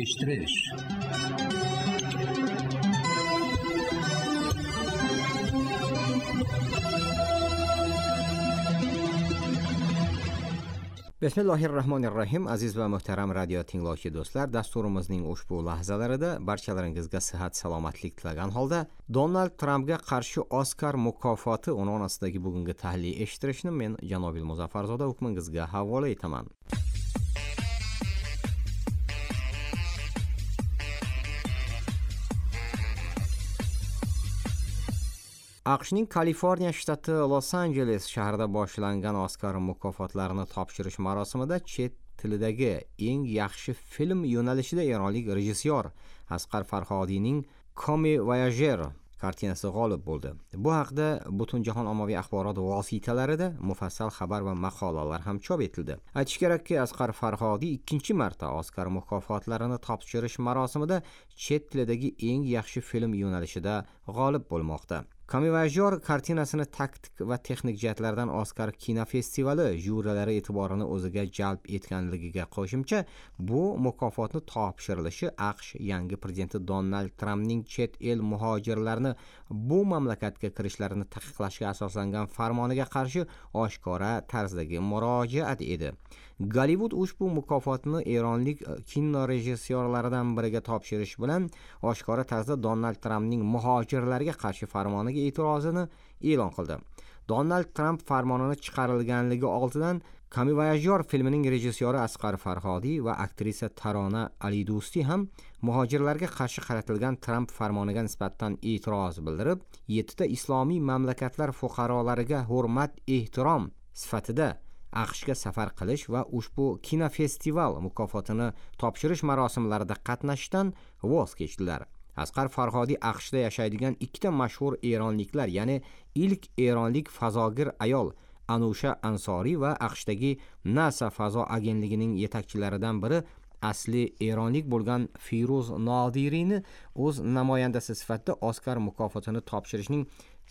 eshitish. Bismillahirrahmanirrahim. Aziz va muhtaram radio tinglovchi do'stlar, dasturimizning ushbu lahzalarida barchalaringizga sihat, salomatlik tilagan holda Donald Trampga qarshi Oskar mukofoti unvoni ostidagi bugungi tahlil eshittirishni men Janobil Muzaffarzoda hukmingizga havola etaman. AQShning Kaliforniya shtati Los-Anjeles shahrida boshlangan Oskar mukofotlarini topshirish marosimida chet tilidagi eng yaxshi film yo'nalishida eronlik rejissyor Asqar Farhodiyning Komi Voyager kartinasi g'olib bo'ldi. Bu haqda Butunjahon ommaviy axborot vositalarida mufassal xabar va maqolalar ham chop etildi. Aytish kerakki, Asqar Farhodiy ikkinchi marta Oskar mukofotlarini topshirish marosimida chet tilidagi eng yaxshi film yo'nalishida g'olib bo'lmoqda. Komi Voyager kartinasini taktik va texnik jihatlardan Oskar kinofestivali jyurilari e'tiborini o'ziga jalb etganligiga qo'shimcha, bu mukofotni topshirilishi AQSh yangi prezidenti Donald Trampning chet el muhojirlarni bu mamlakatga kirishlarini taqiqlashga asoslangan farmoniga qarshi oshkora tarzdagi murojaat edi. Gollivud ushbu mukofotni eronlik kino rejissyorlaridan biriga topshirish bilan oshkora tarzda Donald Trampning muhojirlarga qarshi farmoniga e'tirozini e'lon qildi. Donald Tramp farmonini chiqarilganligi oldidan Komi Voyager filmining rejissyori Asqar Farhodiy va aktrisa Tarona Alido'sti ham muhojirlarga qarshi qaratilgan Tramp farmoniga nisbatan e'tiroz bildirib, 7 ta islomiy mamlakatlar fuqarolariga hurmat, ehtirom sifatida AQShga safar qilish va ushbu kinofestival mukofotini topshirish marosimlarida qatnashishdan voz kechdilar. Asqar Farhodiy AQShda yashaydigan ikkita mashhur eronliklar, ya'ni ilk eronlik fazogir ayol Anusha Ansori va AQShdagi NASA fazo agentligining yetakchilaridan biri asli eronlik bo'lgan Firuz Nodiriyni o'z namoyandasi sifatida Oskar mukofotini topshirishning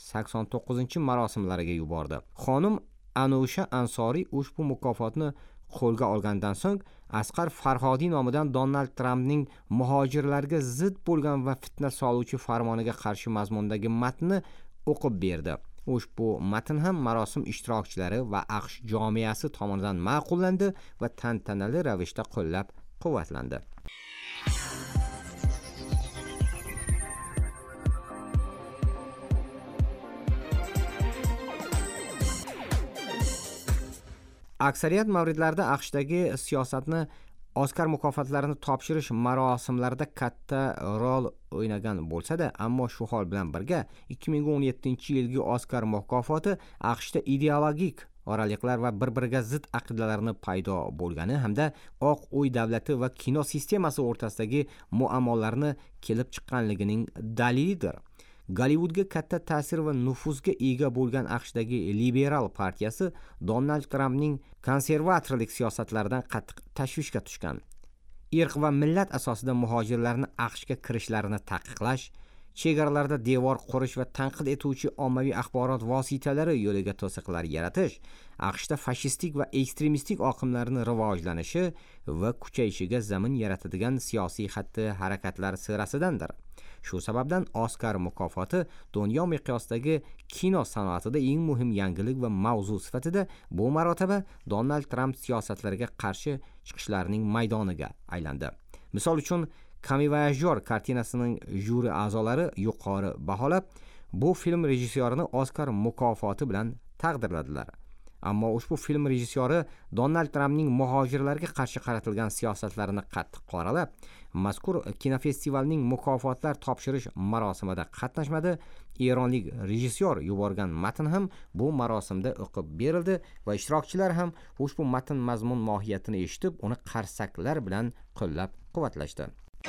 89-marosimlariga yubordi. Xonim Anusha Ansori ushbu mukofotni qo'lga olgandan so'ng Asqar Farhodiy nomidan Donald Trampning muhojirlarga zid bo'lgan va fitna soluvchi farmoniga qarshi mazmundagi matnni o'qib berdi. Ushbu matn ham marosim ishtirokchilari va AQSh jomiyasi tomonidan ma'qullandi va tantanali ravishda qo'llab-quvvatlandi. Aksariyat mavridlarda AQShdagi siyosatni Oskar mukofotlarini topshirish marosimlarida katta rol o'ynagan bo'lsa-da, ammo shu hol bilan birga 2017-yilgi Oskar mukofoti AQShda ideologik oraliklar va bir-biriga zid aqidalarni paydo bo'lgani hamda Oq Uy davlati va kino sistemasi o'rtasidagi muammolarni kelib chiqqanligining dalilidir. Gollivudga katta ta'sir va nufuzga ega bo'lgan AQShdagi liberal partiyasi Donald Trampning konservatorlik siyosatlaridan qattiq tashvishga tushgan. Irq va millat asosida muhojirlarni AQShga kirishlarini taqiqlash, chegaralarda devor qurish va tanqid etuvchi ommaviy axborot vositalari yo'liga to'siqlar yaratish AQShda fashistik va ekstremistik oqimlarni rivojlanishi va kuchayishiga zamin yaratadigan siyosiy xatti-harakatlar sirasidandir. Shu sababdan Oskar mukofoti dunyo miqyosidagi kino sanoatida eng muhim yangilik va mavzu sifatida bu marotaba Donald Tramp siyosatlariga qarshi chiqishlarining maydoniga aylandi. Misol uchun, Komi Voyager kartinasining juri a'zolari yuqori baholab, bu film rejissyorini Oskar mukofoti bilan taqdirladilar. Ammo ushbu film rejissyori Donald Trampning muhojirlarga qarshi qaratilgan siyosatlarini qattiq qoralab, mazkur kinofestivalning mukofotlar topshirish marosimida qatnashmadi. Eronlik rejissyor yuborgan matn ham bu marosimda o'qib berildi va ishtirokchilar ham ushbu matn mazmun mohiyatini eshitib, uni qarsaklar bilan qo'llab-quvvatlashdi.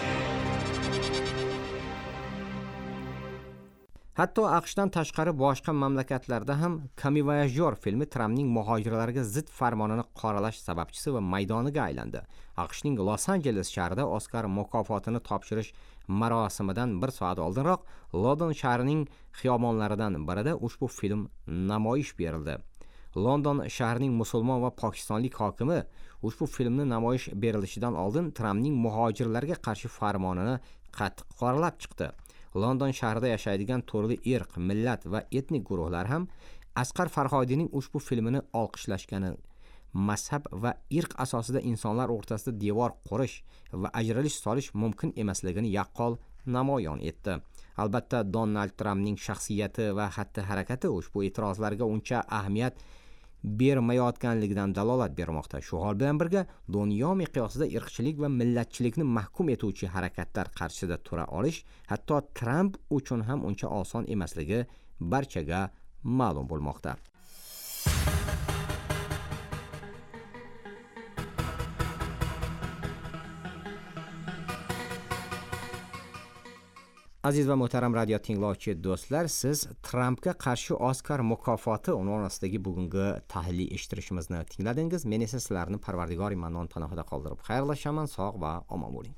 Hatto AQShdan tashqari boshqa mamlakatlarda ham Komi Voyager filmi Trampning muhojirlarga zid farmonini qoralash sababchisi va maydoniga aylandi. AQShning Los-Anjeles shahrida Oskar mukofotini topshirish marosimidan bir soat oldinroq London shahrining xiyobonlaridan birida ushbu film namoyish berildi. London shahrining musulmon va pokistonlik hokimi ushbu filmni namoyish berilishidan oldin Trampning muhojirlarga qarshi farmonini qattiq qoralab chiqdi. London shahrida yashaydigan turli irq, millat va etnik guruhlar ham Asqar Farhodiyning ushbu filmini olqishlashgani, mazhab va irq asosida insonlar o'rtasida devor qurish va ajralish solish mumkin emasligini yaqqol namoyon etdi. Albatta, Donald Trampning shaxsiyati va xatti-harakati ushbu e'tirozlarga uncha ahamiyat bermayotganligidan dalolat bermoqda. Shu hol bilan birga, dunyo miqyosida irqchilik va millatchilikni mahkum etuvchi harakatlar qarshisida tura olish hatto Tramp uchun ham uncha oson emasligi barchaga ma'lum bo'lmoqda. Aziz va muhtaram radio tinglovchi do'stlar, siz Trampga qarshi Oskar mukofoti unvoni ostidagi bugungi tahliliy eshittirishimizni tingladingiz. Men esa sizlarni Parvardigor Mannon panohida qoldirib xayrlashaman. Sog' va omon bo'ling.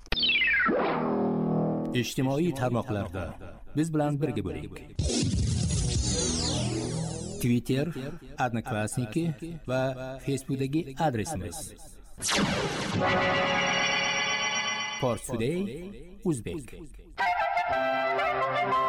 Ijtimoiy tarmoqlarda biz bilan birga bo'ling. Twitter, Odnoklassniki va Facebookdagi adresimiz Pars Today Uzbek.